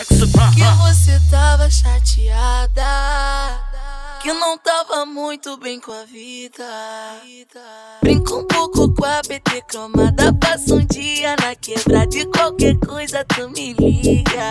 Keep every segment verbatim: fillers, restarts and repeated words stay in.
sexo. Que você tava chateada, que não tava muito bem com a vida. Brinca um pouco com a P T cromada, passa um dia na quebrada, de qualquer coisa tu me liga.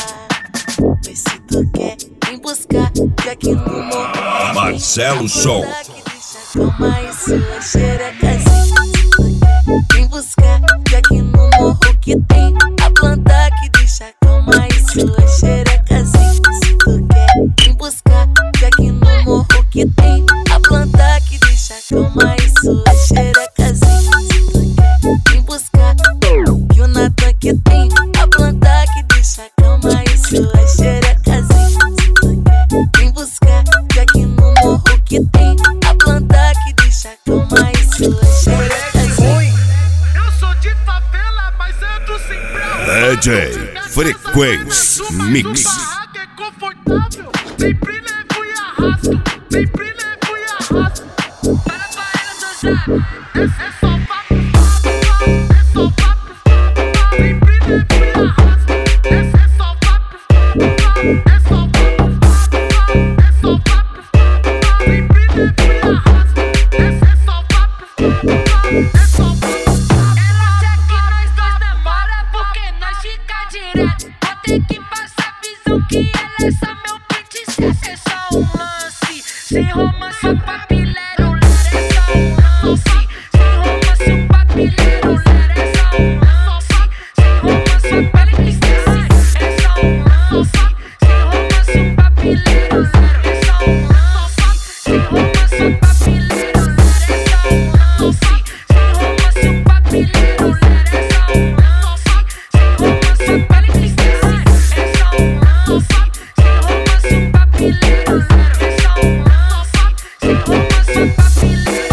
Mas se tu quer vem buscar, que aqui no morro Marcelo Show. Calma e sua xerecazinha. Vem buscar, que aqui no morro que tem a planta que deixa calma e sua xerecazinha. Se tu quer, vem buscar, que aqui no morro que tem a planta que deixa calma e sua xerecazinha. Se tu quer, vem buscar, que o Natan que tem a planta que deixa calma e sua xerecazinha. Se tu quer, vem buscar, que aqui no morro que tem a planta que deixa calma e sua xerecazinha. Eu sou de favela, mas ando sempre D J Frequência Mix. É confortável, sempre levo e arrasto, sempre levo e arrasto. Para pra ela dançar, é, é só papo, é só papo, sempre levo e arrasto, é, é só papo, é só papo, é só papo, sempre levo e arrasto, é, é só papo, é só papo. Ela quer que nós dois demora, porque nós fica direto. Vou ter que passar visão que ela é só meu princesa. É só um lance, sem romance o papilero ler é só um lance. Sem romance o papilero ler é só um lance. Sem romance o papilero é só um lance. Sem romance o papilero ler é só um lance. Sem romance o papilero ler é só um lance. Sem romance o papilero ler é só um lance. Sem romance o papilero é só um lance. Sem romance o papilero ler é só um lance. Sem romance o papilero.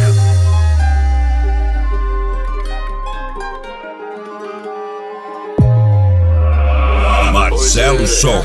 Marcelo Show.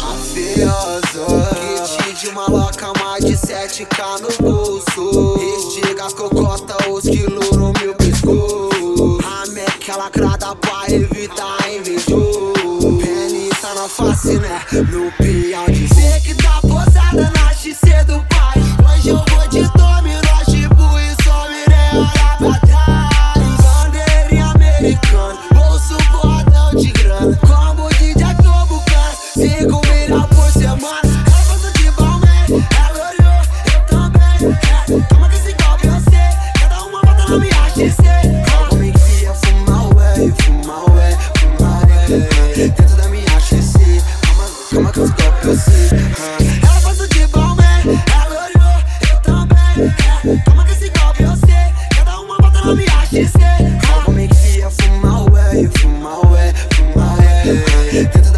Kit de maloca, mais de sete K no bolso. Estiga as cocota, os quilos no meu pescoço. A meca lacrada pra evitar invejoso. Penita na face, né? No pião de cê que tá posada na X C do pai. Hoje eu vou de dominó, tipo e só mirei olhar pra trás. Bandeirinha americana, bolso bordão de grana. Como de Jack Nobucana, cinco milhões por semana. Ela gosta de Balmain, ela olhou, eu também. É, toma que esse golpe eu sei, cada uma bota na minha X C. Como enfia, fuma ué, fuma ué, fuma ué. Dentro da minha X C, calma, calma que esse golpe eu sei. Ela gosta de Balmain, ela olhou, eu também. É, toma que esse golpe eu sei, cada uma bota na minha X C. Como enfia, fuma ué, fuma ué, fuma ué. Dentro